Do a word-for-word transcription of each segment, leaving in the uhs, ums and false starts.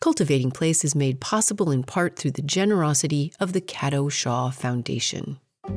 Cultivating Place is made possible in part through the generosity of the Cato Shaw Foundation.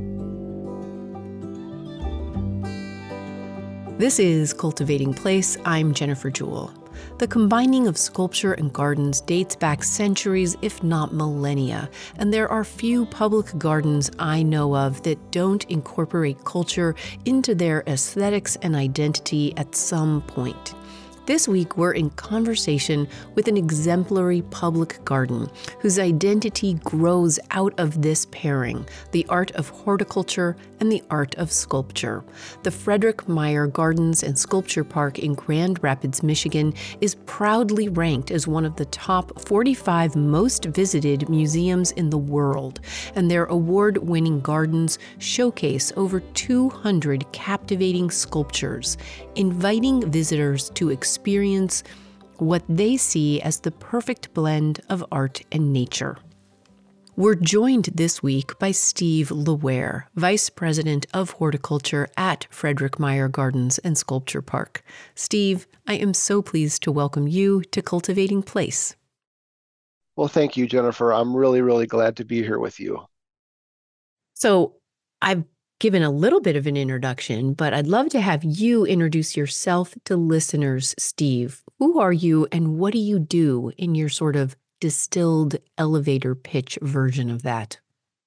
This is Cultivating Place. I'm Jennifer Jewell. The combining of sculpture and gardens dates back centuries, if not millennia, and there are few public gardens I know of that don't incorporate culture into their aesthetics and identity at some point. This week, we're in conversation with an exemplary public garden whose identity grows out of this pairing, the art of horticulture and the art of sculpture. The Frederick Meyer Gardens and Sculpture Park in Grand Rapids, Michigan is proudly ranked as one of the top forty-five most visited museums in the world, and their award-winning gardens showcase over two hundred captivating sculptures, inviting visitors to experience experience what they see as the perfect blend of art and nature. We're joined this week by Steve LeWare, Vice President of Horticulture at Frederick Meyer Gardens and Sculpture Park. Steve, I am so pleased to welcome you to Cultivating Place. Well, thank you, Jennifer. I'm really, really glad to be here with you. So I've given a little bit of an introduction, but I'd love to have you introduce yourself to listeners, Steve. Who are you and what do you do in your sort of distilled elevator pitch version of that?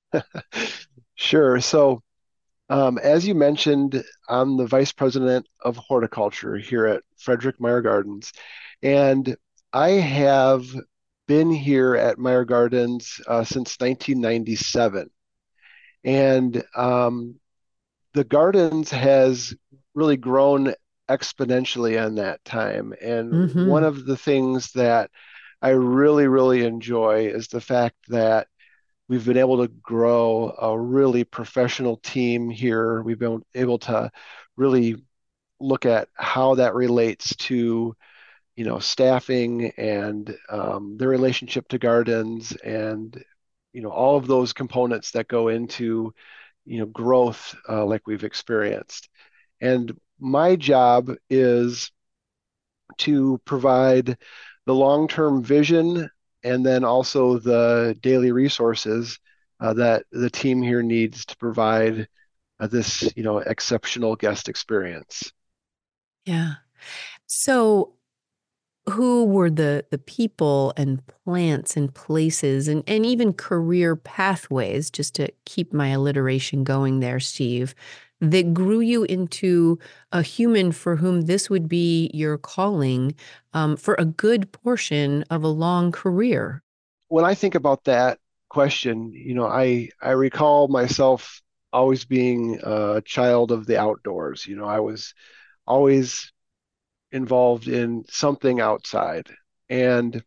Sure. So, um, as you mentioned, I'm the Vice President of Horticulture here at Frederick Meyer Gardens, and I have been here at Meyer Gardens uh, since nineteen ninety-seven. And um, the gardens has really grown exponentially in that time. And Mm-hmm. one of the things that I really, really enjoy is the fact that we've been able to grow a really professional team here. We've been able to really look at how that relates to, you know, staffing and um, the relationship to gardens and, you know, all of those components that go into, you know, growth uh, like we've experienced. And my job is to provide the long-term vision and then also the daily resources uh, that the team here needs to provide uh, this, you know, exceptional guest experience. Yeah. So who were the the people and plants and places and, and even career pathways, just to keep my alliteration going there, Steve, that grew you into a human for whom this would be your calling um, for a good portion of a long career? When I think about that question, you know, I I recall myself always being a child of the outdoors. You know, I was always involved in something outside. And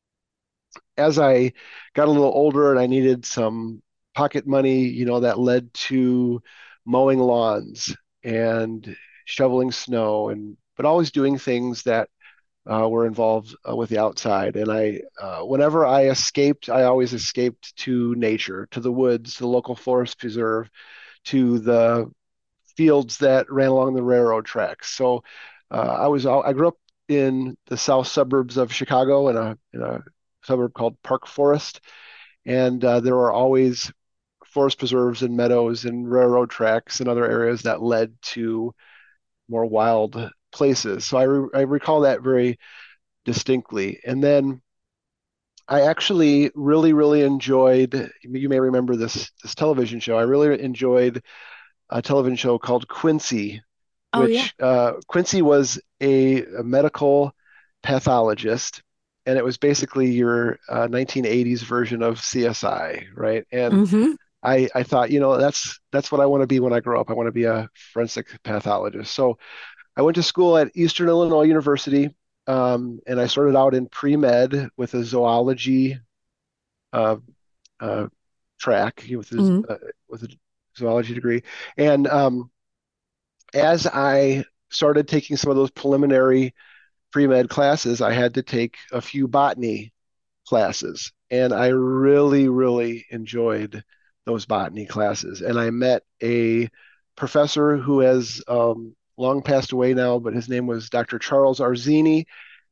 as I got a little older and I needed some pocket money, you know, that led to mowing lawns and shoveling snow and but always doing things that uh, were involved uh, with the outside. And I, uh, whenever I escaped, I always escaped to nature, to the woods, to the local forest preserve, to the fields that ran along the railroad tracks. So uh, I was I grew up in the south suburbs of Chicago in a in a suburb called Park Forest, and uh, there were always forest preserves and meadows and railroad tracks and other areas that led to more wild places. So I re- I recall that very distinctly. And then I actually really really enjoyed. You may remember this this television show. I really enjoyed a television show called Quincy, Oh, yeah. which uh, Quincy was a, a medical pathologist, and it was basically your uh, nineteen eighties version of C S I, right? And Mm-hmm. I, I thought, you know, that's that's what I want to be when I grow up. I want to be a forensic pathologist. So I went to school at Eastern Illinois University, um, and I started out in pre-med with a zoology uh, uh, track with a, Mm-hmm. uh, with a zoology degree, and um, as I started taking some of those preliminary pre-med classes, I had to take a few botany classes. And I really, really enjoyed those botany classes. And I met a professor who has um, long passed away now, but his name was Doctor Charles Arzini.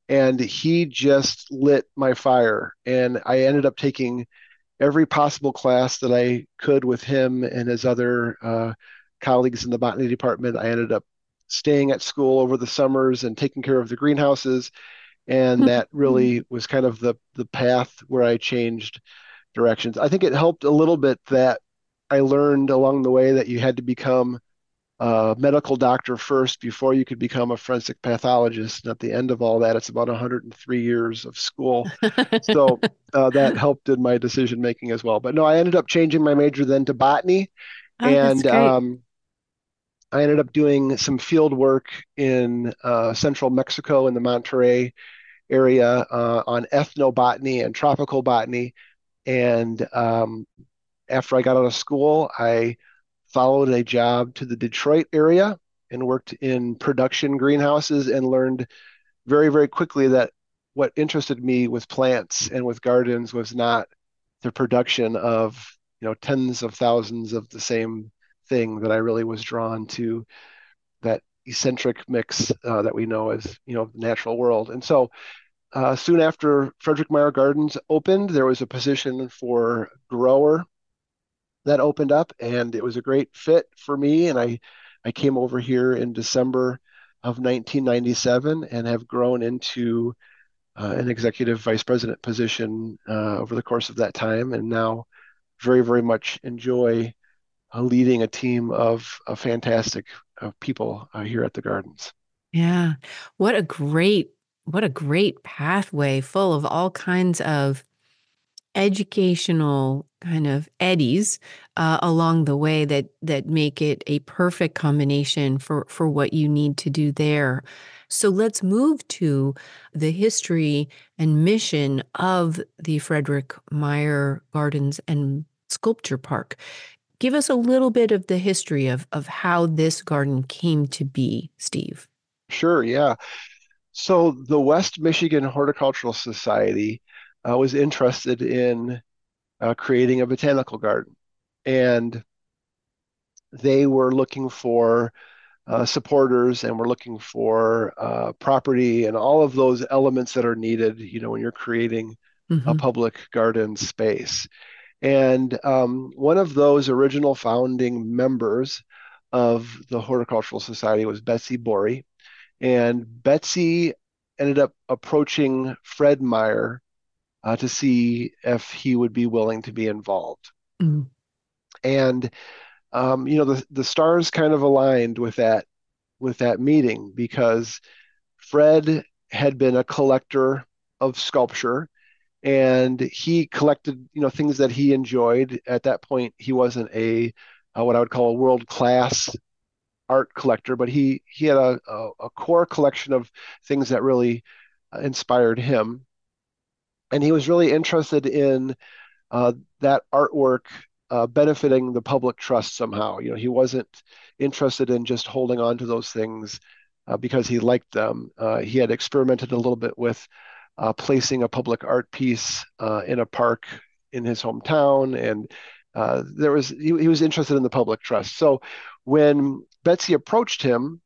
and he just lit my fire. And I ended up taking every possible class that I could with him and his other uh, colleagues in the botany department. I ended up staying at school over the summers and taking care of the greenhouses, and that really was kind of the the path where I changed directions. I think it helped a little bit that I learned along the way that you had to become a medical doctor first before you could become a forensic pathologist. And at the end of all that, it's about one hundred three years of school. So uh, that helped in my decision making as well. But no, I ended up changing my major then to botany, Oh, that's and great. um, I ended up doing some field work in uh, central Mexico in the Monterrey area uh, on ethnobotany and tropical botany. And um, after I got out of school, I followed a job to the Detroit area and worked in production greenhouses and learned very, very quickly that what interested me with plants and with gardens was not the production of, you know, tens of thousands of the same thing, that I really was drawn to that eccentric mix uh, that we know as, you know, the natural world. And so uh, soon after Frederick Meyer Gardens opened, there was a position for grower that opened up, and it was a great fit for me. And I, I came over here in December of nineteen ninety-seven and have grown into uh, an executive vice president position uh, over the course of that time, and now very, very much enjoy uh, leading a team of, of fantastic uh, people uh, here at the Gardens. Yeah. What a great, what a great pathway full of all kinds of educational kind of eddies uh, along the way that that make it a perfect combination for for what you need to do there. So let's move to the history and mission of the Frederick Meyer Gardens and Sculpture Park. Give us a little bit of the history of of how this garden came to be, Steve. Sure, yeah. So the West Michigan Horticultural Society uh, was interested in uh, creating a botanical garden, and they were looking for uh, supporters, and we're looking for uh, property and all of those elements that are needed, you know, when you're creating a Hmm. public garden space. And um, one of those original founding members of the Horticultural Society was Betsy Borey. And Betsy ended up approaching Fred Meyer uh, to see if he would be willing to be involved. Mm. And um, you know, the the stars kind of aligned with that with that meeting, because Fred had been a collector of sculpture, and he collected, you know, things that he enjoyed. At that point, he wasn't a uh, what I would call a world class art collector, but he he had a, a, a core collection of things that really uh, inspired him, and he was really interested in uh, that artwork uh, benefiting the public trust somehow. You know, he wasn't interested in just holding on to those things uh, because he liked them. Uh, he had experimented a little bit with uh, placing a public art piece uh, in a park in his hometown, and uh, there was he, he was interested in the public trust. So when Betsy approached him,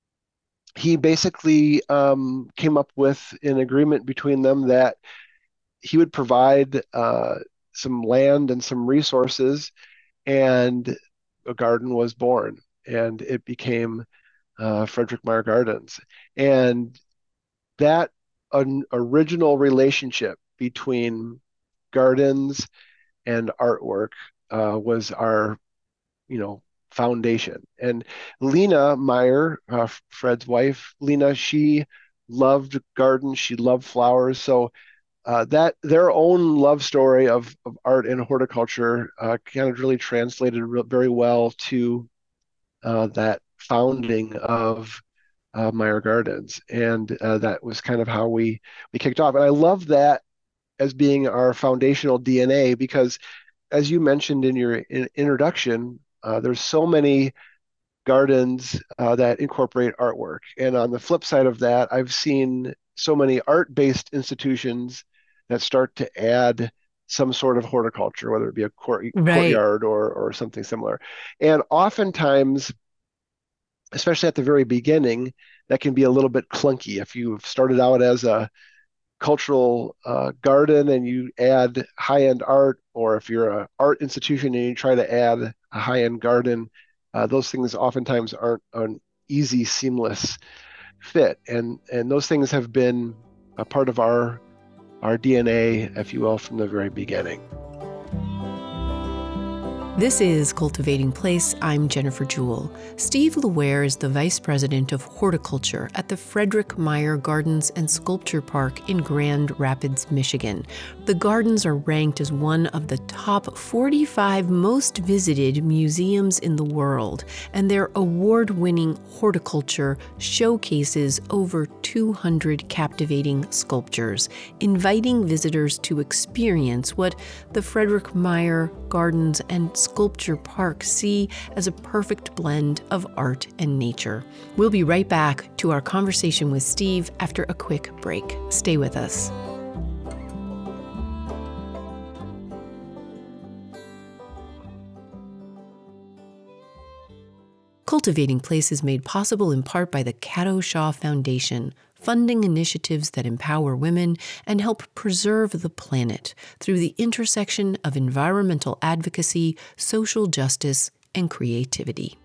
he basically um, came up with an agreement between them that he would provide uh, some land and some resources, and a garden was born, and it became uh, Frederick Meyer Gardens. And that an original relationship between gardens and artwork uh, was our, you know, foundation. And Lena Meyer, uh, Fred's wife, Lena, she loved gardens, she loved flowers. So uh, that their own love story of, of art and horticulture uh, kind of really translated re- very well to uh, that founding of uh, Meyer Gardens, and uh, that was kind of how we we kicked off. And I love that as being our foundational D N A, because, as you mentioned in your in- introduction, uh, there's so many gardens uh, that incorporate artwork. And on the flip side of that, I've seen so many art-based institutions that start to add some sort of horticulture, whether it be a court, Right. courtyard or or something similar. And oftentimes, especially at the very beginning, that can be a little bit clunky. If you've started out as a cultural uh, garden and you add high-end art, or if you're an art institution and you try to add a high-end garden, uh, those things oftentimes aren't an easy, seamless fit. And and those things have been a part of our our D N A, if you will, from the very beginning. This is Cultivating Place. I'm Jennifer Jewell. Steve LeWare is the Vice President of Horticulture at the Frederick Meyer Gardens and Sculpture Park in Grand Rapids, Michigan. The gardens are ranked as one of the top forty-five most visited museums in the world, and their award-winning horticulture showcases over two hundred captivating sculptures, inviting visitors to experience what the Frederick Meyer Gardens and Sculpture Park see as a perfect blend of art and nature. We'll be right back to our conversation with Steve after a quick break. Stay with us. Cultivating Place is made possible in part by the Cato Shaw Foundation, funding initiatives that empower women and help preserve the planet through the intersection of environmental advocacy, social justice, and creativity.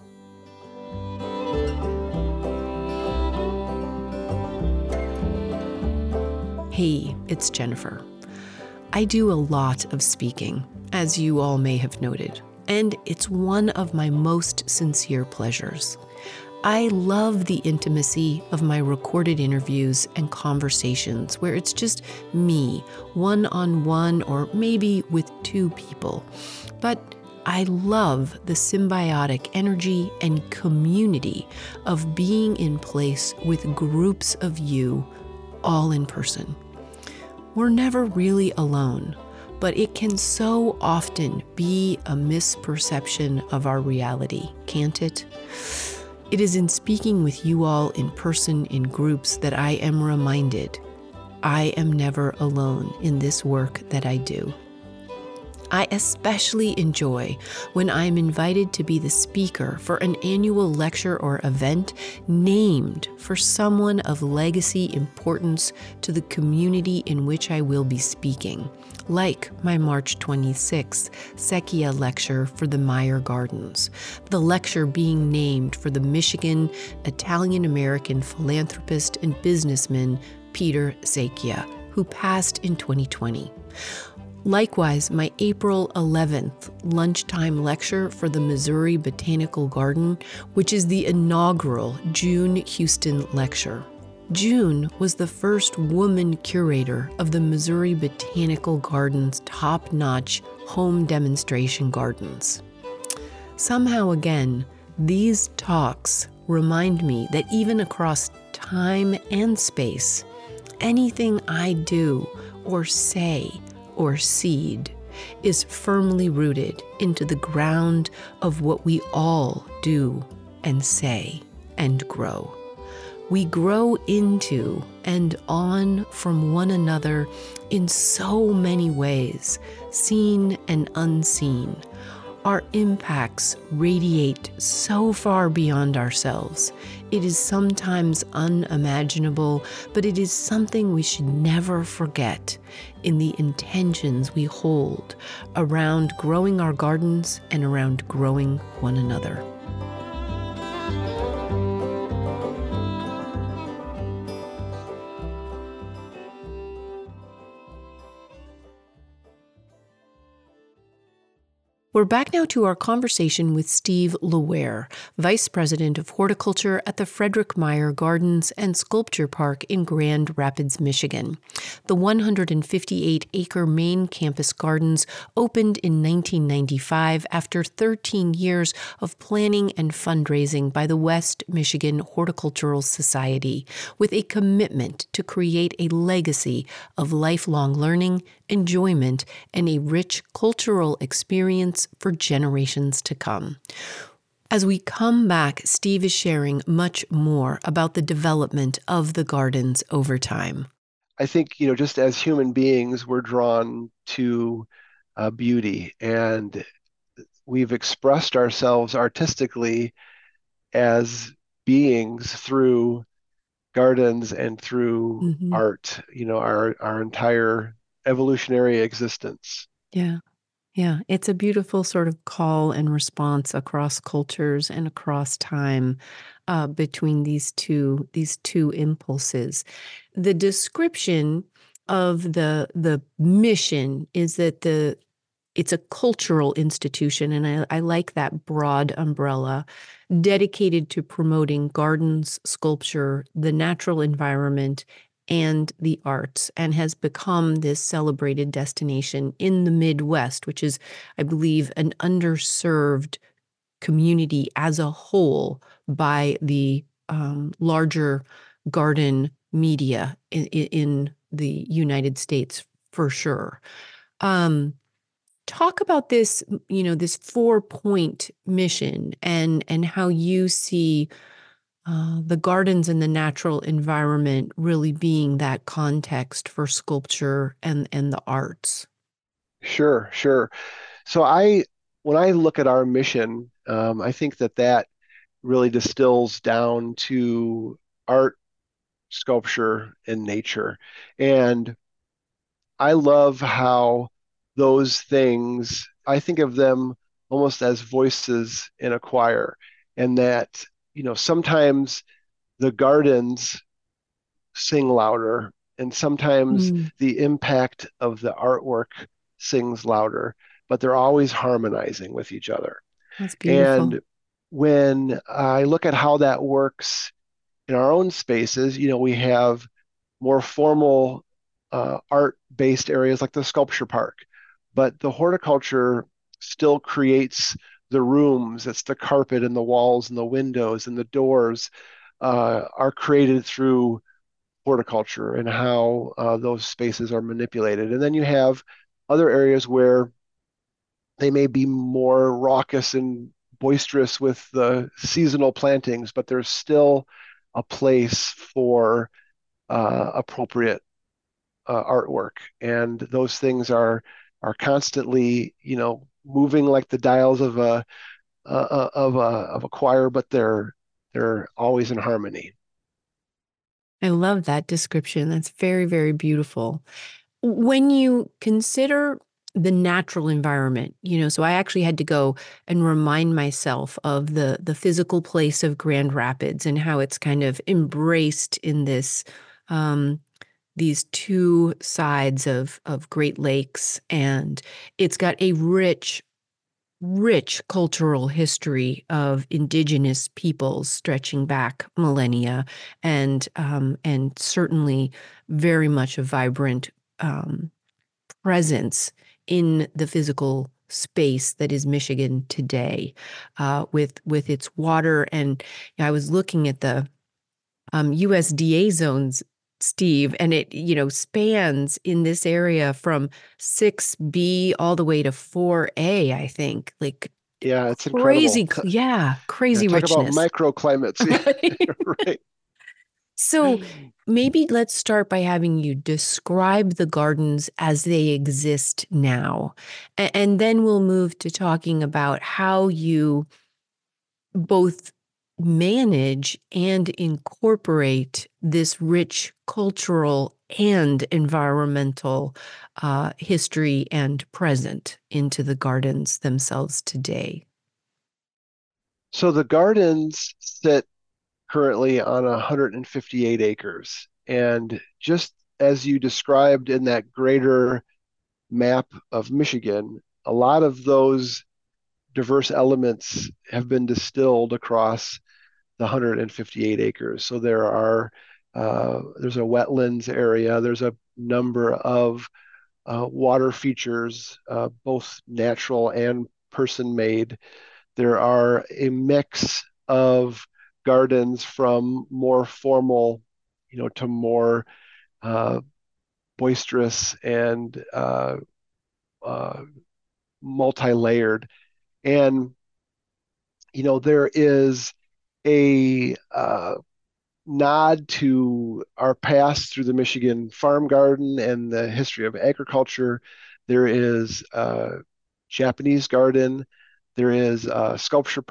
Hey, it's Jennifer. I do a lot of speaking, as you all may have noted, and it's one of my most sincere pleasures. I love the intimacy of my recorded interviews and conversations where it's just me, one-on-one or maybe with two people. But I love the symbiotic energy and community of being in place with groups of you, all in person. We're never really alone, but it can so often be a misperception of our reality, can't it? It is in speaking with you all in person in groups that I am reminded I am never alone in this work that I do. I especially enjoy when I'm invited to be the speaker for an annual lecture or event named for someone of legacy importance to the community in which I will be speaking, like my March twenty-sixth Secchia lecture for the Meyer Gardens, the lecture being named for the Michigan Italian-American philanthropist and businessman Peter Secchia, who passed in twenty twenty. Likewise, my April eleventh lunchtime lecture for the Missouri Botanical Garden, which is the inaugural June Houston lecture. June was the first woman curator of the Missouri Botanical Garden's top-notch home demonstration gardens. Somehow again, these talks remind me that even across time and space, anything I do or say or seed is firmly rooted into the ground of what we all do and say and grow. We grow into and on from one another in so many ways, seen and unseen. Our impacts radiate so far beyond ourselves. It is sometimes unimaginable, but it is something we should never forget in the intentions we hold around growing our gardens and around growing one another. We're back now to our conversation with Steve LeWare, Vice President of Horticulture at the Frederick Meyer Gardens and Sculpture Park in Grand Rapids, Michigan. The one hundred fifty-eight acre main campus gardens opened in nineteen ninety-five after thirteen years of planning and fundraising by the West Michigan Horticultural Society, with a commitment to create a legacy of lifelong learning, enjoyment, and a rich cultural experience for generations to come. As we come back, Steve is sharing much more about the development of the gardens over time. I think, you know, just as human beings, we're drawn to uh, beauty, and we've expressed ourselves artistically as beings through gardens and through Hmm. art, you know, our our entire evolutionary existence. Yeah. Yeah, it's a beautiful sort of call and response across cultures and across time uh, between these two these two impulses. The description of the the mission is that the it's a cultural institution, and I, I like that broad umbrella dedicated to promoting gardens, sculpture, the natural environment, and the arts, and has become this celebrated destination in the Midwest, which is, I believe, an underserved community as a whole by the um, larger garden media in, in the United States, for sure. Um, Talk about this, you know, this four point mission and and how you see uh, the gardens and the natural environment really being that context for sculpture and and the arts. Sure, sure. So I, when I look at our mission, um, I think that that really distills down to art, sculpture, and nature. And I love how those things, I think of them almost as voices in a choir, and that, you know, sometimes the gardens sing louder, and sometimes Mm, the impact of the artwork sings louder, but they're always harmonizing with each other. that's beautiful. And when I look at how that works in our own spaces, you know, we have more formal uh, art-based areas like the sculpture park, but the horticulture still creates the rooms. It's the carpet and the walls and the windows and the doors uh, are created through horticulture and how uh, those spaces are manipulated. And then you have other areas where they may be more raucous and boisterous with the seasonal plantings, but there's still a place for uh, appropriate uh, artwork, and those things are are constantly, you know, moving like the dials of a uh, of a of a choir, but they're they're always in harmony. I love that description. That's very, very beautiful. When you consider the natural environment, you know, so I actually had to go and remind myself of the the physical place of Grand Rapids and how it's kind of embraced in this um these two sides of of Great Lakes, and it's got a rich rich cultural history of indigenous peoples stretching back millennia, and um, and certainly very much a vibrant um, presence in the physical space that is Michigan today, uh, with with its water. And you know, I was looking at the um, U S D A zones, Steve, and it, you know, spans in this area from six B all the way to four A, I think. Like Yeah, it's incredible. crazy, yeah, Yeah, crazy talk about richness. microclimates. Right? Right. So maybe let's start by having you describe the gardens as they exist now. A- And then we'll move to talking about how you both manage and incorporate this rich cultural and environmental uh, history and present into the gardens themselves today. So the gardens sit currently on one hundred fifty-eight acres. And just as you described in that greater map of Michigan, a lot of those diverse elements have been distilled across the one hundred fifty-eight acres. So there are uh, there's a wetlands area. There's a number of uh, water features, uh, both natural and person-made. There are a mix of gardens from more formal, you know, to more uh, boisterous and uh, uh, multi-layered. And you know, there is a uh, nod to our past through the Michigan Farm Garden and the history of agriculture. There is a Japanese garden. There is a sculpture park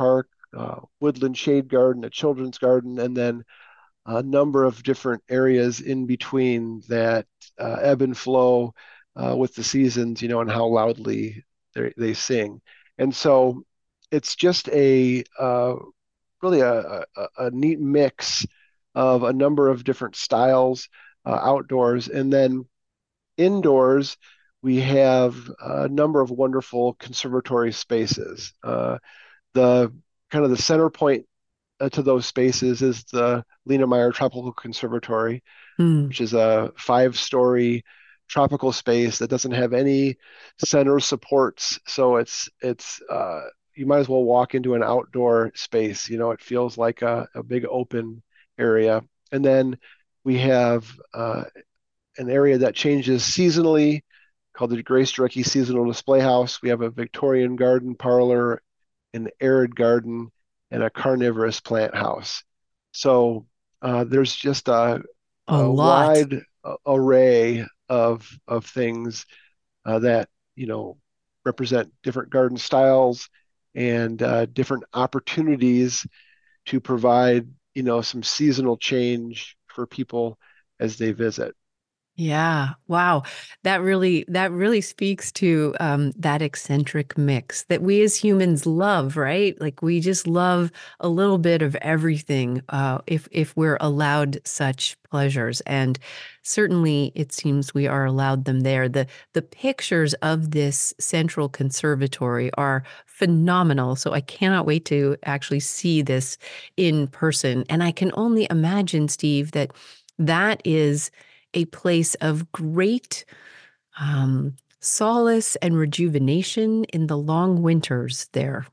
uh, woodland shade garden, a children's garden, and then a number of different areas in between that uh, ebb and flow uh, with the seasons, you know, and how loudly they they sing. And so it's just a uh, really a, a, a neat mix of a number of different styles uh, outdoors. And then indoors, we have a number of wonderful conservatory spaces. Uh, the kind of the center point uh, to those spaces is the Lena Meyer Tropical Conservatory, Hmm. which is a five-story tropical space that doesn't have any center supports. So it's it's uh, you might as well walk into an outdoor space. You know, it feels like a, a big open area. And then we have uh, an area that changes seasonally called the Grace Drarecki Seasonal Display House. We have a Victorian garden parlor, an arid garden, and a carnivorous plant house. So uh, there's just a, A a lot. wide array of of things uh, that you know represent different garden styles and uh, different opportunities to provide you know some seasonal change for people as they visit. Yeah. Wow. That really that really speaks to um, that eccentric mix that we as humans love, right? Like we just love a little bit of everything uh, if if we're allowed such pleasures. And certainly it seems we are allowed them there. The the pictures of this central conservatory are phenomenal. So I cannot wait to actually see this in person. And I can only imagine, Steve, that that is a place of great um, solace and rejuvenation in the long winters there.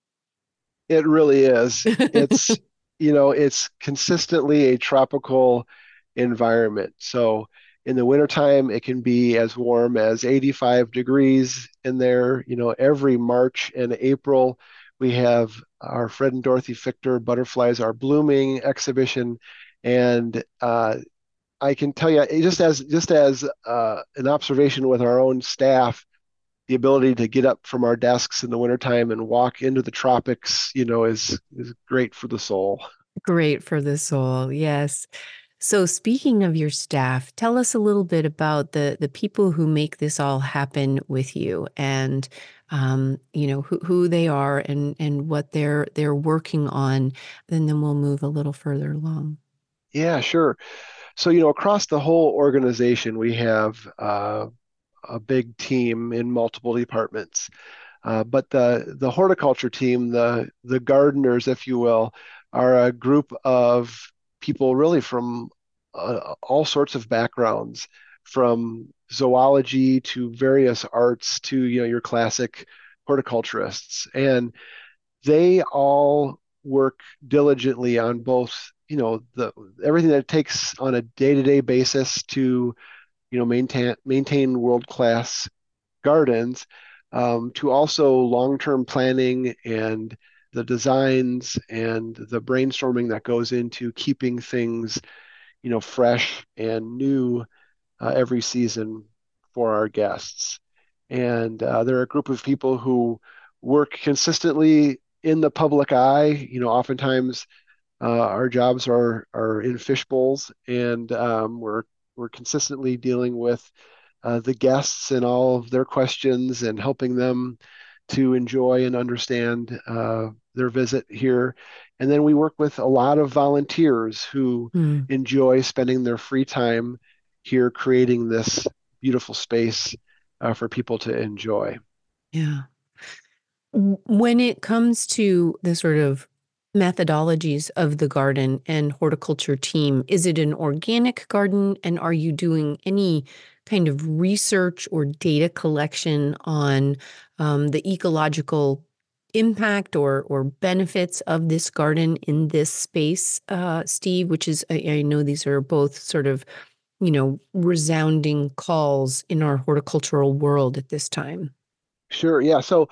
It really is. It's, you know, it's consistently a tropical environment. So in the wintertime, it can be as warm as eighty-five degrees in there. You know, every March and April, we have our Fred and Dorothy Fichter Butterflies Are Blooming exhibition. And uh, I can tell you, just as just as uh, an observation with our own staff, the ability to get up from our desks in the wintertime and walk into the tropics, you know, is is great for the soul. Great for the soul, yes. So speaking of your staff, tell us a little bit about the the people who make this all happen with you and um, you know, who who they are and and what they're they're working on, and then we'll move a little further along. Yeah, sure. So, you know, across the whole organization, we have uh, a big team in multiple departments. Uh, but the the horticulture team, the the gardeners, if you will, are a group of people really from uh, all sorts of backgrounds, from zoology to various arts to you know your classic horticulturists, and they all work diligently on both you know the everything that it takes on a day-to-day basis to you know maintain maintain world-class gardens, um, to also long-term planning and the designs and the brainstorming that goes into keeping things, you know, fresh and new uh, every season for our guests. And uh, they're a group of people who work consistently in the public eye. You know, oftentimes uh, our jobs are are in fish bowls, and um, we're we're consistently dealing with uh, the guests and all of their questions and helping them to enjoy and understand uh, their visit here. And then we work with a lot of volunteers who Hmm. enjoy spending their free time here creating this beautiful space uh, for people to enjoy. Yeah. When it comes to the sort of methodologies of the garden and horticulture team, is it an organic garden? And are you doing any kind of research or data collection on um, the ecological impact or or benefits of this garden in this space, uh, Steve? Which is, I, I know these are both sort of, you know, resounding calls in our horticultural world at this time. Sure, yeah. So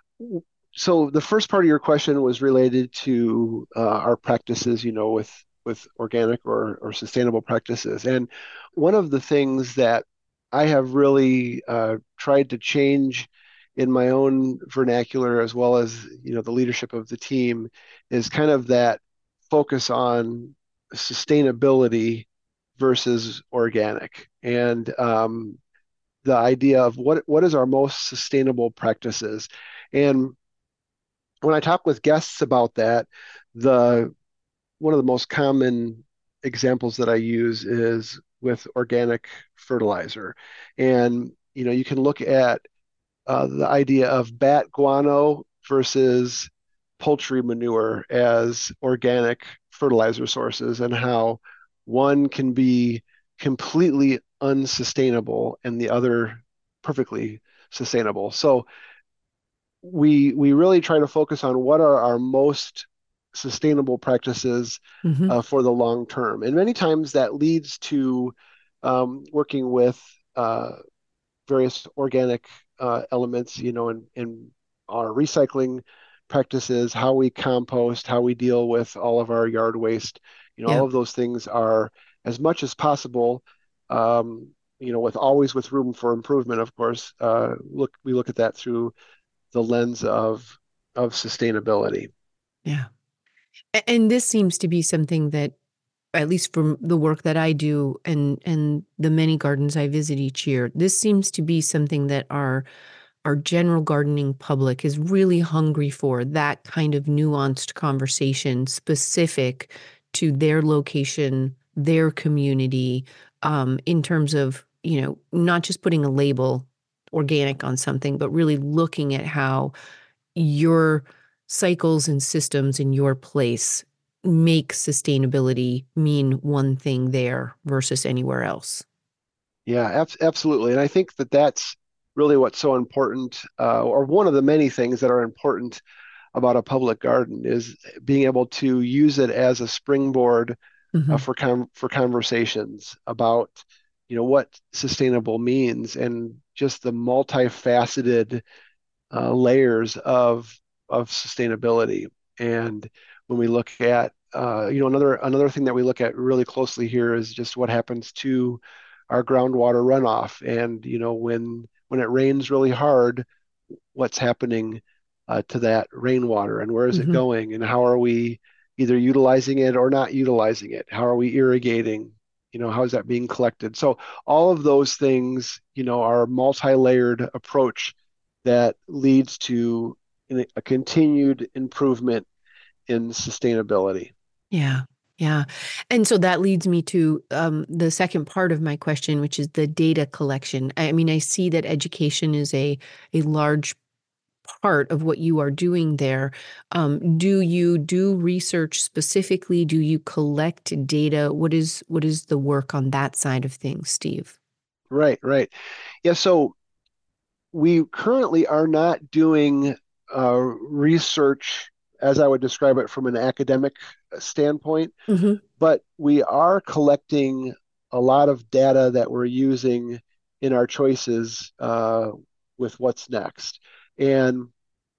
So the first part of your question was related to uh, our practices, you know, with with organic or or sustainable practices. And one of the things that I have really uh, tried to change in my own vernacular, as well as, you know, the leadership of the team, is kind of that focus on sustainability versus organic. And um, the idea of what what is our most sustainable practices. And when I talk with guests about that, the one of the most common examples that I use is with organic fertilizer. And you know, you can look at uh, the idea of bat guano versus poultry manure as organic fertilizer sources, and how one can be completely unsustainable and the other perfectly sustainable. So we we really try to focus on what are our most sustainable practices Hmm. uh, for the long term. And many times that leads to um, working with uh, various organic uh, elements, you know, in, in our recycling practices, how we compost, how we deal with all of our yard waste. You know, Yeah. all of those things are, as much as possible, um, you know, with always with room for improvement, of course. Uh, look, we look at that through the lens of of sustainability. Yeah. A- And this seems to be something that, at least from the work that I do and and the many gardens I visit each year, this seems to be something that our our general gardening public is really hungry for, that kind of nuanced conversation specific to their location, their community, um, in terms of, you know, not just putting a label organic on something, but really looking at how your cycles and systems in your place make sustainability mean one thing there versus anywhere else. Yeah, ab- absolutely. And I think that that's really what's so important, uh, or one of the many things that are important about a public garden, is being able to use it as a springboard uh, Hmm. for com for conversations about, you know, what sustainable means, and just the multifaceted uh, layers of of sustainability. And when we look at, uh, you know, another another thing that we look at really closely here is just what happens to our groundwater runoff. And you know, when when it rains really hard, what's happening uh, to that rainwater, and where is it Hmm. going, and how are we either utilizing it or not utilizing it? How are we irrigating? You know, how is that being collected? So all of those things, you know, are a multi-layered approach that leads to a continued improvement in sustainability. Yeah. Yeah. And so that leads me to um, the second part of my question, which is the data collection. I mean, I see that education is a a large part of what you are doing there. Um, do you do research specifically? Do you collect data? What is what is the work on that side of things, Steve? Right, right. Yeah, so we currently are not doing uh, research as I would describe it from an academic standpoint, Hmm. but we are collecting a lot of data that we're using in our choices uh, with what's next. And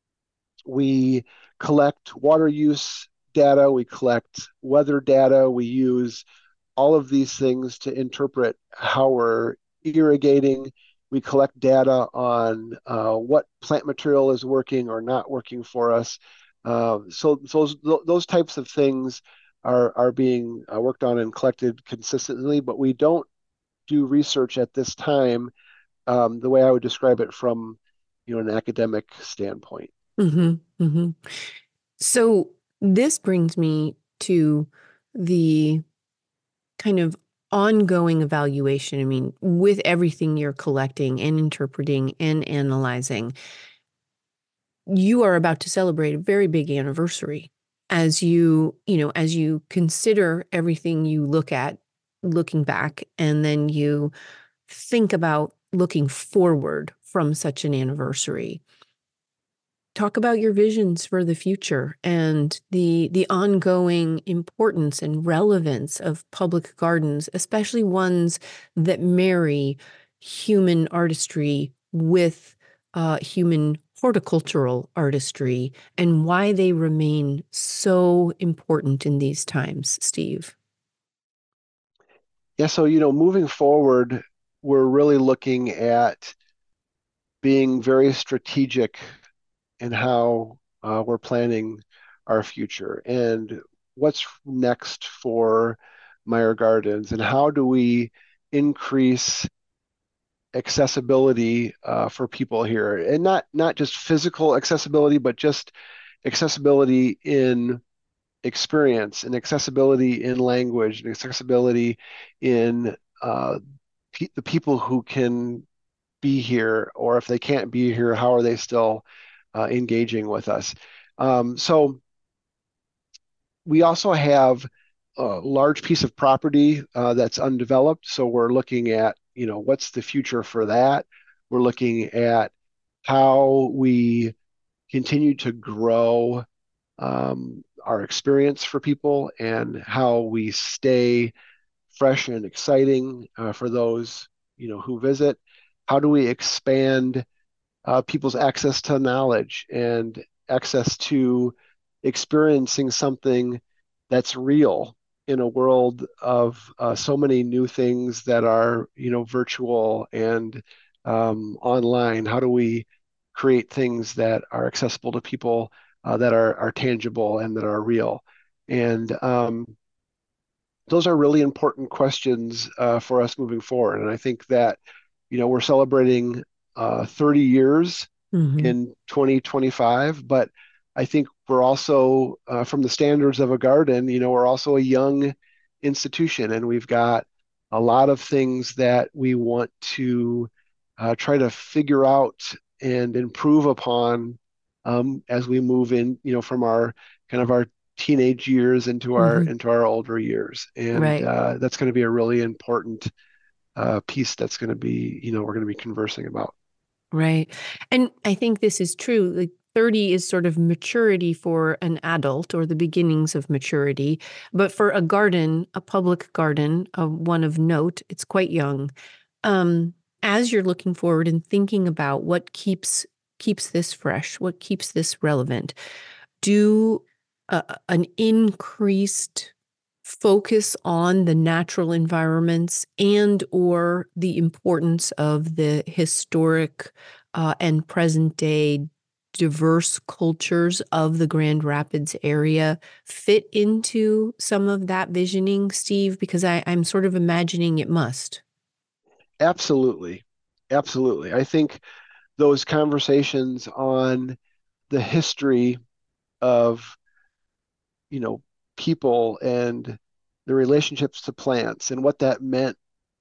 we collect water use data, we collect weather data, we use all of these things to interpret how we're irrigating. We collect data on uh, what plant material is working or not working for us. Uh, so, so those, those types of things are, are being uh, worked on and collected consistently, but we don't do research at this time um, the way I would describe it from, you know, an academic standpoint. Hmm. Hmm. So this brings me to the kind of ongoing evaluation. I mean, with everything you're collecting and interpreting and analyzing, you are about to celebrate a very big anniversary as you, you know, as you consider everything you look at, looking back, and then you think about looking forward from such an anniversary. Talk about your visions for the future and the the ongoing importance and relevance of public gardens, especially ones that marry human artistry with uh, human horticultural artistry, and why they remain so important in these times, Steve. Yeah, so, you know, moving forward, we're really looking at being very strategic in how uh, we're planning our future and what's next for Meyer Gardens and how do we increase accessibility uh, for people here, and not not just physical accessibility, but just accessibility in experience and accessibility in language and accessibility in uh, pe the people who can be here, or if they can't be here, how are they still uh, engaging with us? Um, so we also have a large piece of property uh, that's undeveloped. So we're looking at, you know, what's the future for that? We're looking at how we continue to grow um, our experience for people and how we stay fresh and exciting uh, for those, you know, who visit. How do we expand uh, people's access to knowledge and access to experiencing something that's real in a world of uh, so many new things that are, you know, virtual and um, online? How do we create things that are accessible to people uh, that are are tangible and that are real? And um, those are really important questions uh, for us moving forward. And I think that, you know, we're celebrating uh, thirty years Mm-hmm. in twenty twenty-five, but I think we're also, uh, from the standards of a garden, you know, we're also a young institution, and we've got a lot of things that we want to uh, try to figure out and improve upon um, as we move in, you know, from our kind of our teenage years into our Mm-hmm. into our older years, and Right. uh, that's going to be a really important uh, piece that's going to be, you know, we're going to be conversing about. Right. And I think this is true. Like thirty is sort of maturity for an adult or the beginnings of maturity. But for a garden, a public garden, uh, one of note, it's quite young. Um, as you're looking forward and thinking about what keeps keeps this fresh, what keeps this relevant, do uh, an increased focus on the natural environments and or the importance of the historic uh, and present day diverse cultures of the Grand Rapids area fit into some of that visioning, Steve? Because I, I'm sort of imagining it must. Absolutely, absolutely. I think those conversations on the history of, you know, people and the relationships to plants and what that meant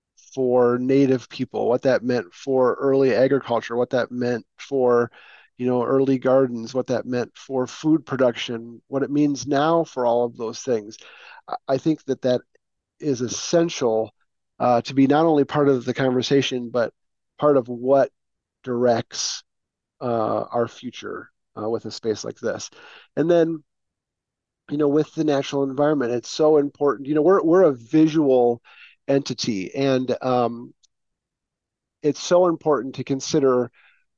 for native people, what that meant for early agriculture, what that meant for, you know, early gardens, what that meant for food production, what it means now for all of those things. I think that that is essential uh, to be not only part of the conversation, but part of what directs uh, our future uh, with a space like this. And then, you know, with the natural environment, it's so important. You know, we're we're a visual entity, and um, it's so important to consider,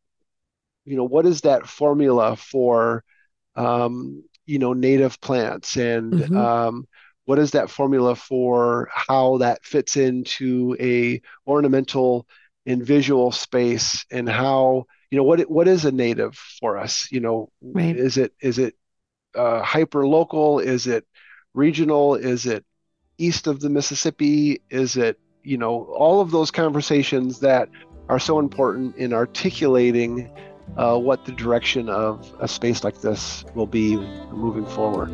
you know, what is that formula for, um, you know, native plants, and Mm-hmm. um, what is that formula for how that fits into a ornamental and visual space, and how, you know, what what is a native for us? You know, Right. is it is it uh, hyper local? Is it regional? Is it east of the Mississippi? Is it, you know, all of those conversations that are so important in articulating uh, what the direction of a space like this will be moving forward.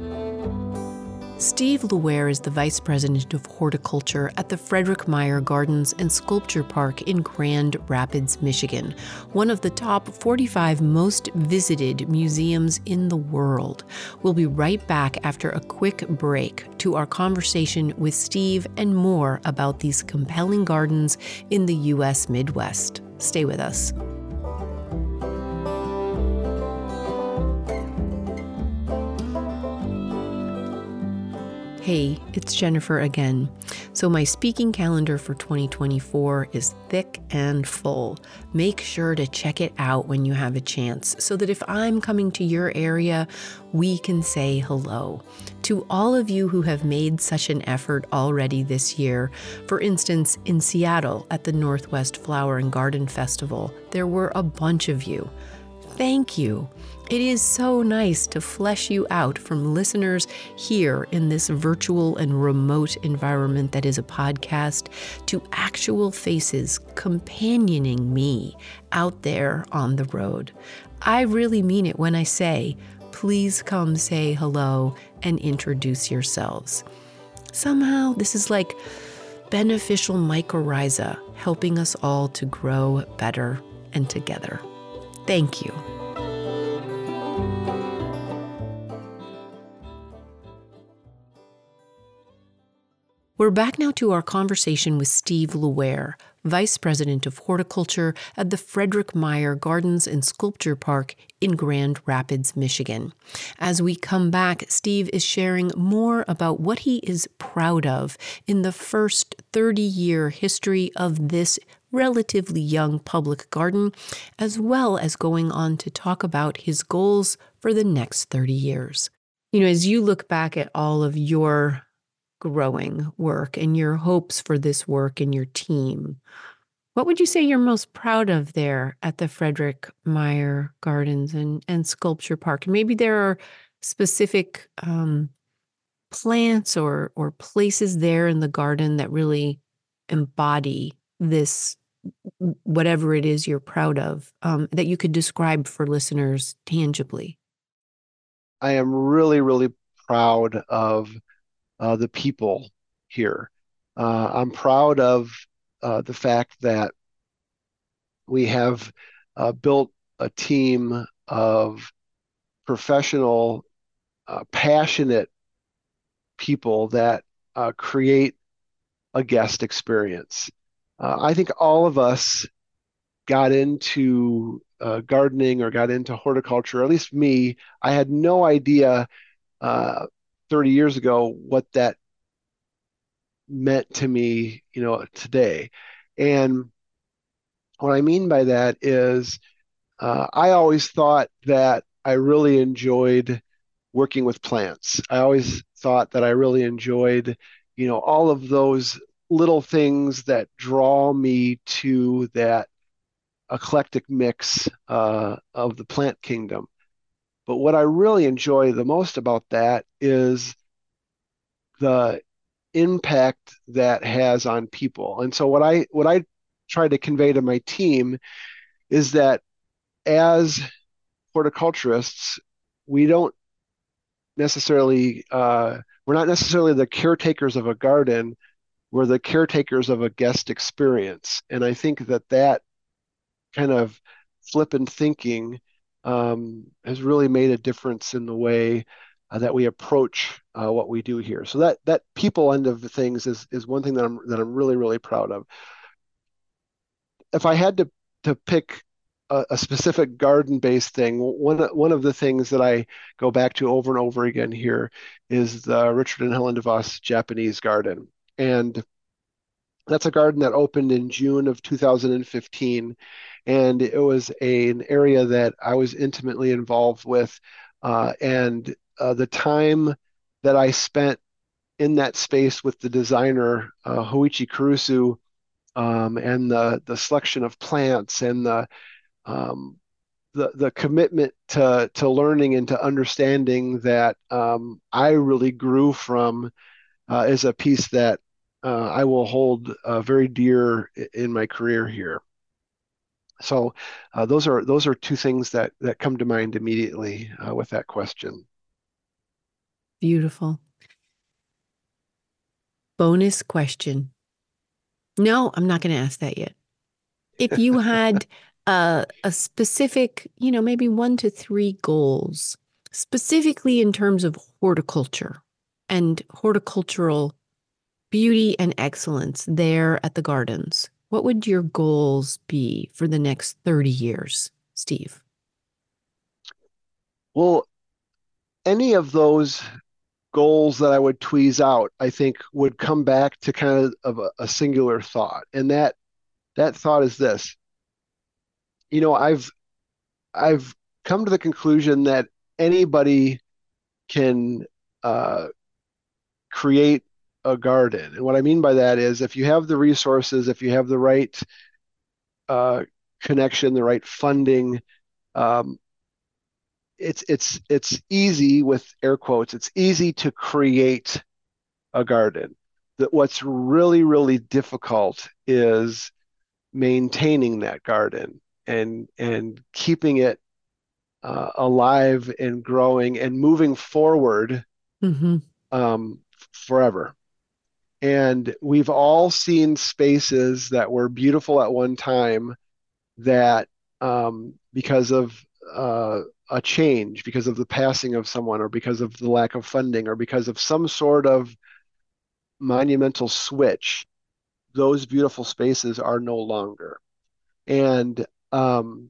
Steve Luare is the Vice President of Horticulture at the Frederick Meyer Gardens and Sculpture Park in Grand Rapids, Michigan, one of the top forty-five most visited museums in the world. We'll be right back after a quick break to our conversation with Steve and more about these compelling gardens in the U S Midwest. Stay with us. Hey, it's Jennifer again. So my speaking calendar for twenty twenty-four is thick and full. Make sure to check it out when you have a chance so that if I'm coming to your area, we can say hello. To all of you who have made such an effort already this year, for instance, in Seattle at the Northwest Flower and Garden Festival, there were a bunch of you. Thank you. It is so nice to flesh you out from listeners here in this virtual and remote environment that is a podcast to actual faces companioning me out there on the road. I really mean it when I say, please come say hello and introduce yourselves. Somehow this is like beneficial mycorrhiza helping us all to grow better and together. Thank you. We're back now to our conversation with Steve Loehr, Vice President of Horticulture at the Frederick Meyer Gardens and Sculpture Park in Grand Rapids, Michigan. As we come back, Steve is sharing more about what he is proud of in the first thirty-year history of this relatively young public garden, as well as going on to talk about his goals for the next thirty years. You know, as you look back at all of your growing work and your hopes for this work and your team, what would you say you're most proud of there at the Frederick Meyer Gardens and, and Sculpture Park? Maybe there are specific um, plants or or places there in the garden that really embody this, whatever it is you're proud of, um, that you could describe for listeners tangibly. I am really, really proud of uh, the people here. Uh, I'm proud of uh, the fact that we have uh, built a team of professional, uh, passionate people that uh, create a guest experience. Uh, I think all of us got into uh, gardening or got into horticulture, at least me. I had no idea uh, thirty years ago what that meant to me, you know, today. And what I mean by that is uh, I always thought that I really enjoyed working with plants. I always thought that I really enjoyed, you know, all of those little things that draw me to that eclectic mix uh, of the plant kingdom. But what I really enjoy the most about that is the impact that has on people. And so what I what I try to convey to my team is that as horticulturists, we don't necessarily uh, we're not necessarily the caretakers of a garden. We're the caretakers of a guest experience. And I think that that kind of flippant thinking um, has really made a difference in the way uh, that we approach uh, what we do here. So that that people end of things is is one thing that I'm that I'm really really proud of. If I had to to pick a, a specific garden-based thing, one one of the things that I go back to over and over again here is the Richard and Helen DeVos Japanese garden, and that's a garden that opened in June of two thousand fifteen, and it was a, an area that I was intimately involved with, uh, and uh, the time that I spent in that space with the designer uh, Hoichi Kurusu, um, and the the selection of plants and the um, the the commitment to to learning and to understanding that um, I really grew from uh, is a piece that uh, I will hold uh, very dear in my career here. So uh, those are those are two things that that come to mind immediately uh, with that question. Beautiful. Bonus question. No, I'm not going to ask that yet. If you had uh, a specific, you know, maybe one to three goals, specifically in terms of horticulture and horticultural beauty and excellence there at the gardens, what would your goals be for the next thirty years, Steve? Well, any of those goals that I would tweeze out, I think would come back to kind of, of a, a singular thought. And that that thought is this. You know, I've I've come to the conclusion that anybody can uh, create a garden. And what I mean by that is if you have the resources, if you have the right uh, connection, the right funding, um, it's it's it's easy with air quotes. It's easy to create a garden. That what's really really difficult is maintaining that garden and and keeping it uh, alive and growing and moving forward Hmm. um, forever. And we've all seen spaces that were beautiful at one time that, um, because of uh, a change, because of the passing of someone, or because of the lack of funding, or because of some sort of monumental switch, those beautiful spaces are no longer. And um,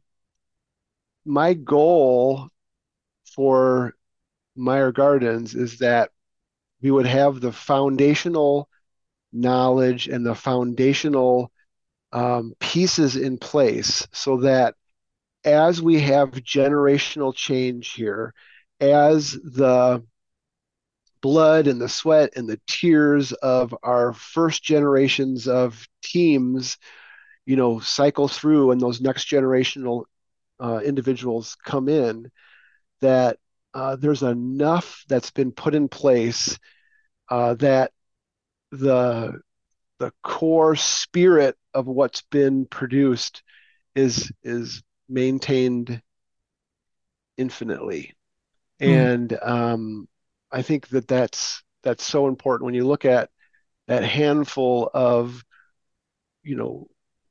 my goal for Meyer Gardens is that we would have the foundational knowledge and the foundational um, pieces in place so that as we have generational change here, as the blood and the sweat and the tears of our first generations of teams, you know, cycle through and those next generational uh, individuals come in, that uh, there's enough that's been put in place uh, that the the core spirit of what's been produced is is maintained infinitely. And um, I think that that's that's so important when you look at that handful of, you know,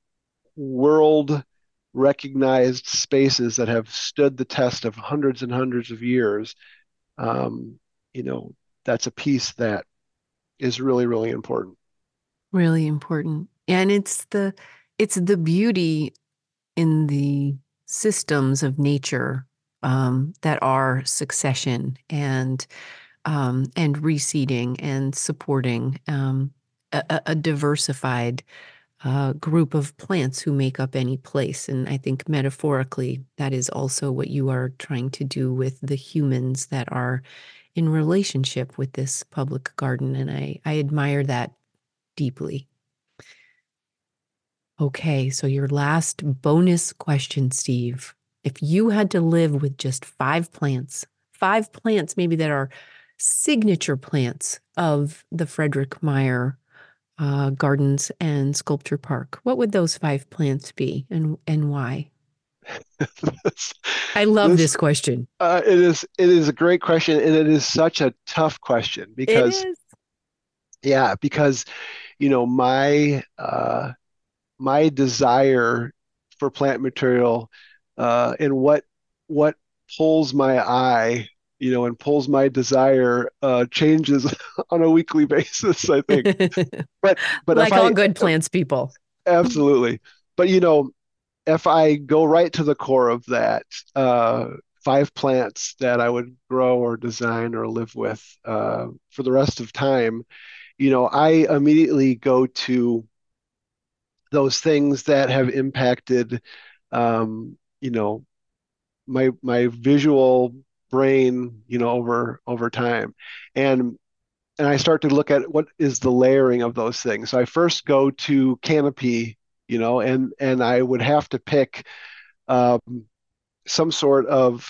world recognized spaces that have stood the test of hundreds and hundreds of years. Um, you know, that's a piece that is really, really important. Really important. And it's the it's the beauty in the systems of nature um, that are succession and um, and reseeding and supporting um, a, a a diversified uh, group of plants who make up any place. And I think metaphorically, that is also what you are trying to do with the humans that are in relationship with this public garden. And I, I admire that deeply. Okay, so your last bonus question, Steve. If you had to live with just five plants, five plants maybe that are signature plants of the Frederick Meyer uh, Gardens and Sculpture Park, what would those five plants be and, and why? this, I love this this question. uh, it is it is a great question, and it is such a tough question It because, is. yeah, because you know my uh, my desire for plant material uh, and what what pulls my eye, you know, and pulls my desire uh, changes on a weekly basis, I think. But but if Like all I good plants people. absolutely, but you know, if I go right to the core of that, uh, five plants that I would grow or design or live with uh, for the rest of time, you know, I immediately go to those things that have impacted, um, you know, my my visual brain, you know, over over time, and and I start to look at what is the layering of those things. So I first go to canopy, you know, and and I would have to pick um, some sort of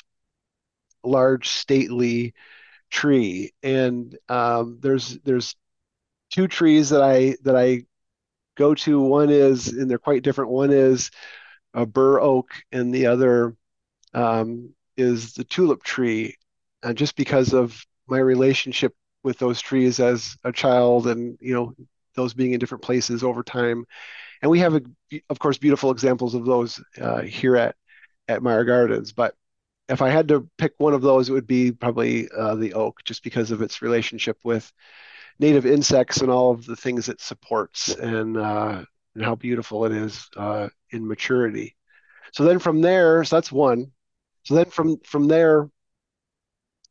large stately tree, and um, there's there's two trees that I that I go to. One is, and they're quite different. One is a bur oak, and the other um, is the tulip tree, uh, just because of my relationship with those trees as a child, and you know those being in different places over time. And we have, a, of course, beautiful examples of those uh, here at at Meyer Gardens. But if I had to pick one of those, it would be probably uh, the oak, just because of its relationship with native insects and all of the things it supports, and uh, and how beautiful it is uh, in maturity. So then from there, so that's one. So then from from there,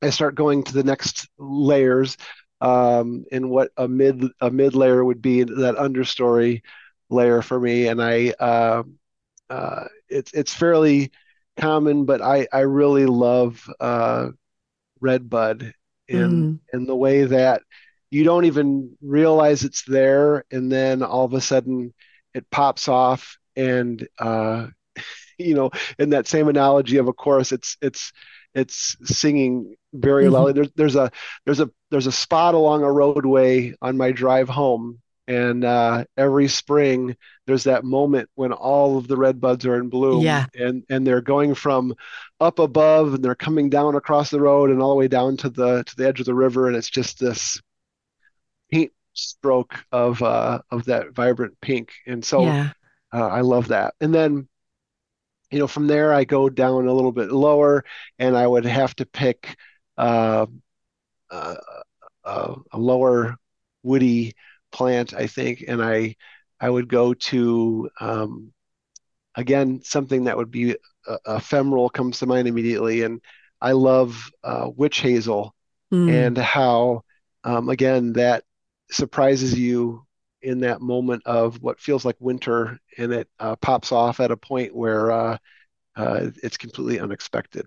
I start going to the next layers, um, in what a mid a mid layer would be, that understory layer for me, and I uh, uh, it's it's fairly common, but I I really love uh, red bud in Mm, in the way that you don't even realize it's there, and then all of a sudden it pops off, and uh, you know, in that same analogy of a chorus, it's it's it's singing very loudly. mhm. There's there's a there's a there's a spot along a roadway on my drive home, and uh, every spring there's that moment when all of the red buds are in bloom, Yeah. and and they're going from up above, and they're coming down across the road and all the way down to the to the edge of the river, and it's just this paint stroke of uh, of that vibrant pink, and so Yeah. uh, I love that. And then you know, from there I go down a little bit lower, and I would have to pick uh, uh, uh, a lower woody plant, I think, and I I would go to um, again something that would be uh, ephemeral comes to mind immediately, and I love uh, witch hazel, Mm, and how um, again that surprises you in that moment of what feels like winter, and it uh, pops off at a point where uh, uh, it's completely unexpected.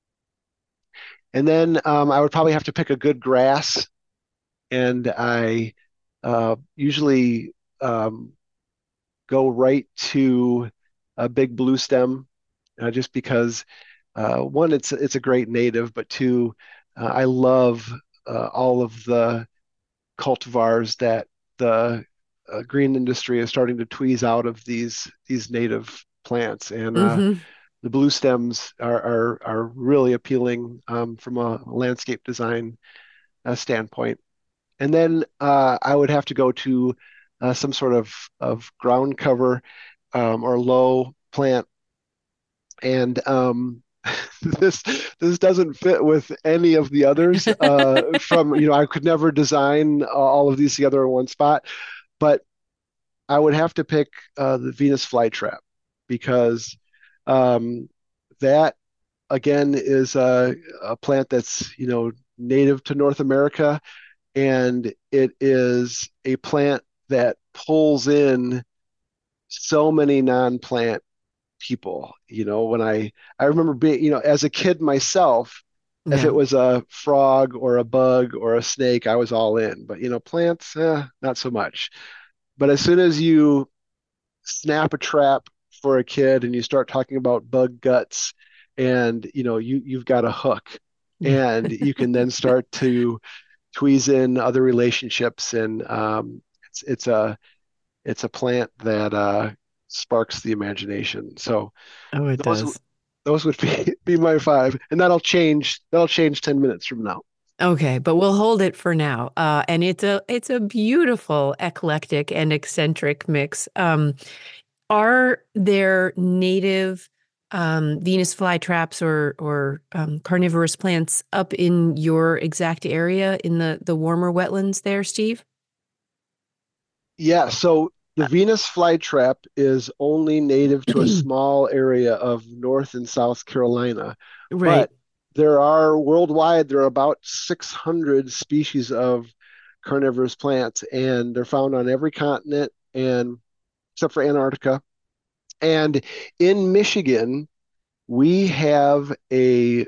And then um, I would probably have to pick a good grass, and I uh, usually um, go right to a big blue stem, uh, just because uh, one, it's it's a great native, but two, uh, I love uh, all of the cultivars that the uh, green industry is starting to tweeze out of these these native plants, and uh, hmm. the blue stems are are, are really appealing um, from a landscape design uh, standpoint. And then uh, I would have to go to uh, some sort of of ground cover um, or low plant, and um, this this doesn't fit with any of the others. Uh, from you know, I could never design all of these together in one spot, but I would have to pick uh, the Venus flytrap, because um, that again is a, a plant that's you know native to North America, and it is a plant that pulls in so many non-plant people. You know, when I I remember being, you know, as a kid myself, if Yeah. it was a frog or a bug or a snake, I was all in. But you know, plants, eh, not so much. But as soon as you snap a trap for a kid and you start talking about bug guts, and you know, you you've got a hook, Yeah. and you can then start to tweeze in other relationships, and um, it's it's a it's a plant that uh, sparks the imagination. So Oh, it those does. those would be be my five, and that'll change. That'll change ten minutes from now. Okay, but we'll hold it for now. Uh, and it's a it's a beautiful, eclectic, and eccentric mix. Um, are there native um, Venus flytraps or or um, carnivorous plants up in your exact area in the the warmer wetlands there, Steve? Yeah. So the Uh, Venus flytrap is only native to a small area of North and South Carolina, Right. but there are worldwide there are about six hundred species of carnivorous plants, and they're found on every continent and except for Antarctica. And in Michigan, we have a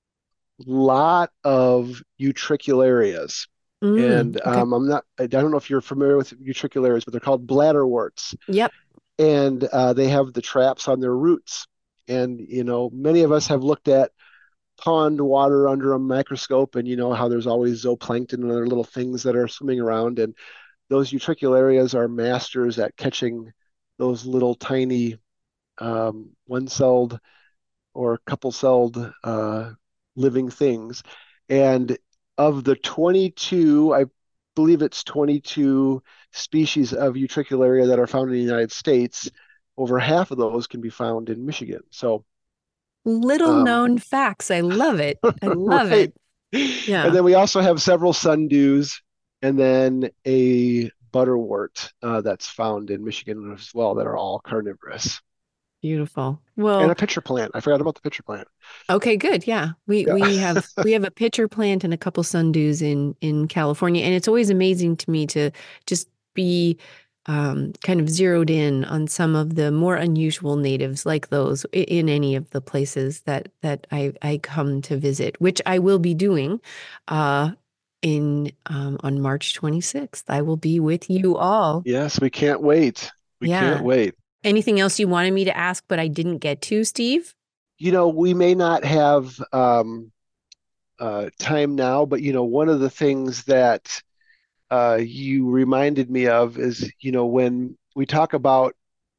lot of utricularias. Mm, And okay. um, I'm not, I don't know if you're familiar with utricularias, but they're called bladderworts. Yep. And uh, they have the traps on their roots. And, you know, many of us have looked at pond water under a microscope, and you know how there's always zooplankton and other little things that are swimming around. And those utricularias are masters at catching those little tiny um, one-celled or couple-celled uh, living things. And of the twenty-two, I believe it's twenty-two species of Utricularia that are found in the United States, over half of those can be found in Michigan. So, Little um, known facts. I love it. I love right. it. And Yeah. then we also have several sundews, and then a butterwort uh, that's found in Michigan as well, that are all carnivorous. Beautiful. And Well, a pitcher plant. I forgot about the pitcher plant. okay, good. Yeah. We Yeah. we have we have a pitcher plant and a couple sundews in in California, and it's always amazing to me to just be um, kind of zeroed in on some of the more unusual natives like those i- in any of the places that that I I come to visit, which I will be doing uh in um on March twenty-sixth. I will be with you all. Yes, we can't wait. We can't Yeah. wait. Anything else you wanted me to ask but I didn't get to, Steve? You know, we may not have um, uh, time now, but you know, one of the things that uh, you reminded me of is, you know, when we talk about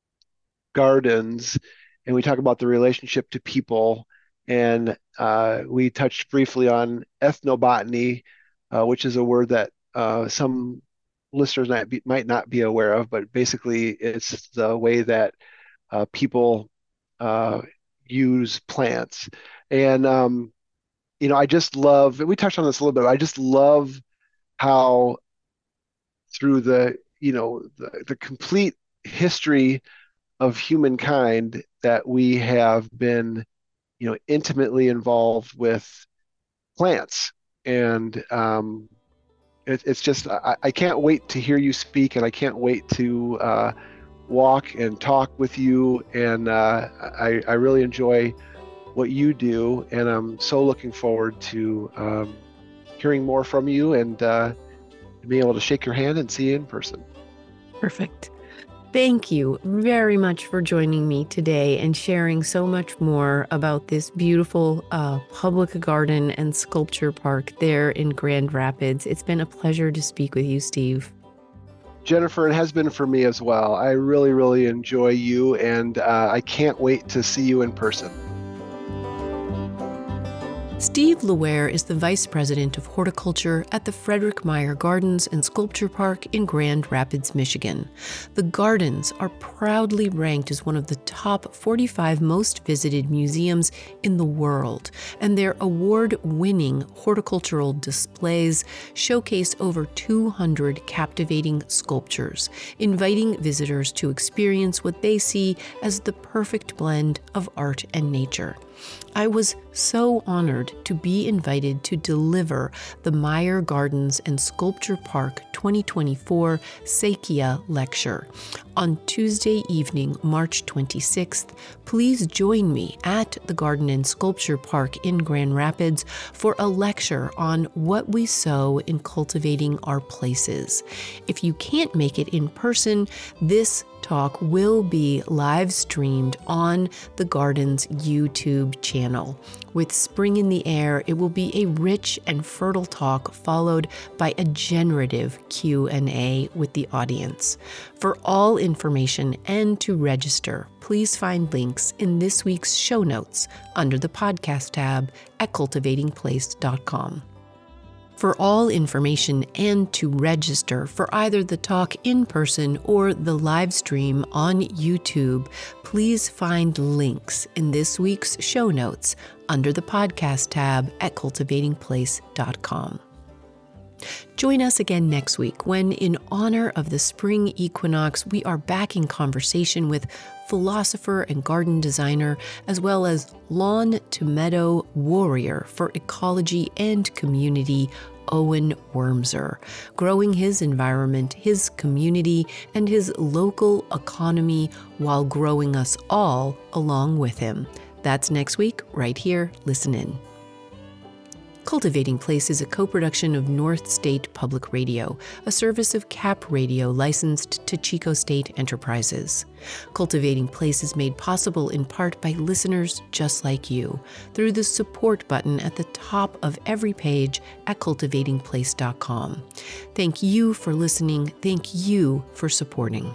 gardens and we talk about the relationship to people, and uh, we touched briefly on ethnobotany, uh, which is a word that uh, some listeners might, be, might not be aware of, but basically it's the way that uh, people uh, use plants. And, um, you know, I just love, we touched on this a little bit, I just love how through the, you know, the, the complete history of humankind that we have been, you know, intimately involved with plants. And um, it, it's just, I, I can't wait to hear you speak, and I can't wait to uh, walk and talk with you. And uh, I, I really enjoy what you do, and I'm so looking forward to um, hearing more from you and uh, being able to shake your hand and see you in person. Perfect. Thank you very much for joining me today and sharing so much more about this beautiful uh, public garden and sculpture park there in Grand Rapids. It's been a pleasure to speak with you, Steve. Jennifer, it has been for me as well. I really, really enjoy you, and uh, I can't wait to see you in person. Steve Luare is the Vice President of Horticulture at the Frederick Meyer Gardens and Sculpture Park in Grand Rapids, Michigan. The gardens are proudly ranked as one of the top forty-five most visited museums in the world, and their award-winning horticultural displays showcase over two hundred captivating sculptures, inviting visitors to experience what they see as the perfect blend of art and nature. I was so honored to be invited to deliver the Meyer Gardens and Sculpture Park twenty twenty-four Saikia Lecture. On Tuesday evening, March twenty-sixth, please join me at the Garden and Sculpture Park in Grand Rapids for a lecture on what we sow in cultivating our places. If you can't make it in person, this talk will be live streamed on the Garden's YouTube channel. With spring in the air, it will be a rich and fertile talk followed by a generative Q and A with the audience. For all information and to register, please find links in this week's show notes under the podcast tab at cultivating place dot com. For all information and to register for either the talk in person or the live stream on YouTube, please find links in this week's show notes under the podcast tab at cultivating place dot com. Join us again next week when, in honor of the spring equinox, we are back in conversation with philosopher and garden designer, as well as lawn to meadow warrior for ecology and community, Owen Wormser, growing his environment, his community, and his local economy while growing us all along with him. That's next week, right here. Listen in. Cultivating Place is a co-production of North State Public Radio, a service of Cap Radio licensed to Chico State Enterprises. Cultivating Place is made possible in part by listeners just like you through the support button at the top of every page at cultivating place dot com. Thank you for listening. Thank you for supporting.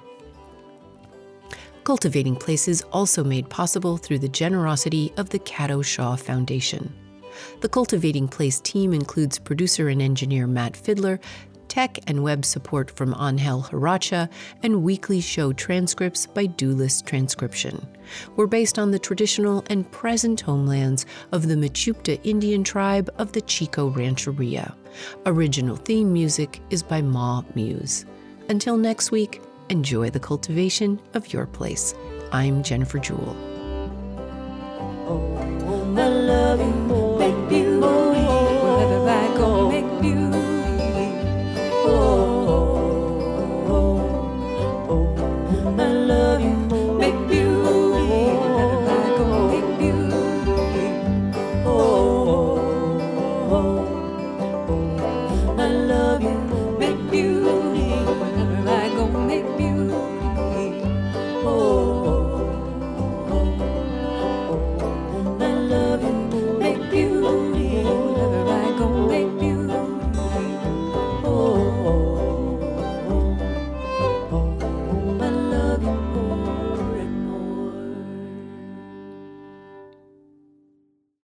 Cultivating Place is also made possible through the generosity of the Cato Shaw Foundation. The Cultivating Place team includes producer and engineer Matt Fidler, tech and web support from Angel Haracha, and weekly show transcripts by Dulist Transcription. We're based on the traditional and present homelands of the Mechoopda Indian tribe of the Chico Rancheria. Original theme music is by Ma Muse. Until next week, enjoy the cultivation of your place. I'm Jennifer Jewell. Oh, my loving